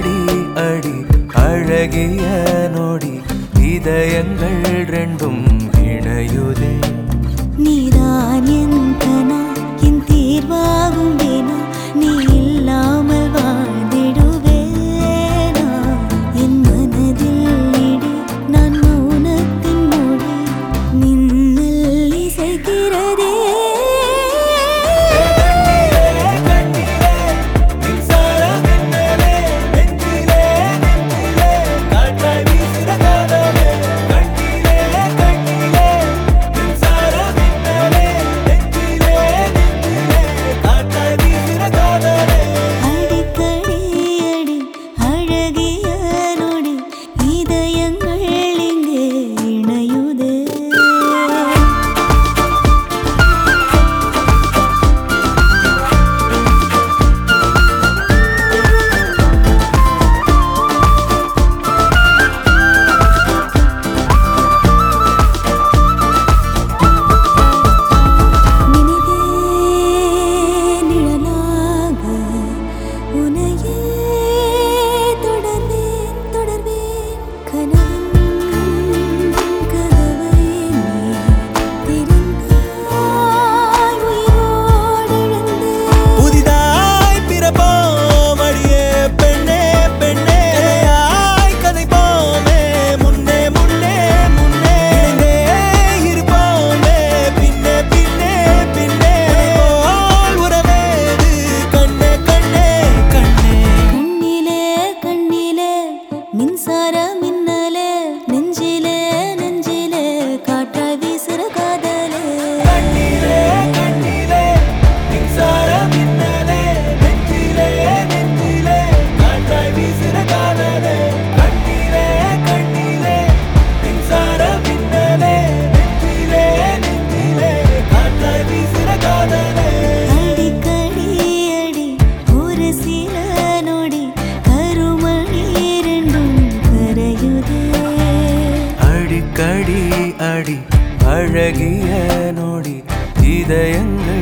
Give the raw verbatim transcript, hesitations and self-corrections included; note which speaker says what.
Speaker 1: அடிக்கடி அடி அழகிய நொடி இதயங்கள் ரெண்டும் இணையுதே
Speaker 2: நீதான் என் கனா என் தீர்வாகும் வேணா நீ இல்லாமல் வாழ்ந்திடுவேனா என் மனதில் இடி நான் மௌனத்தின் மொழி மின்னல் இசைக்கிறதே மின்சார மின்னலே நெஞ்சிலே நெஞ்சிலே காற்றாய் வீசுற காதலே
Speaker 1: கண்ணிலே கண்ணிலே மின்சார மின்னலே நெஞ்சிலே நெஞ்சிலே காற்றாய் வீசுற காதலே கண்ணிலே கண்ணிலே மின்சார மின்னலே நெஞ்சிலே நெஞ்சிலே காற்றாய் வீசுற காதலே
Speaker 2: அடிக்கடி அடி ஒரு சில நொடி கருமணி
Speaker 1: அடிக்கடி அடி அழகிய நொடி இதயங்கள்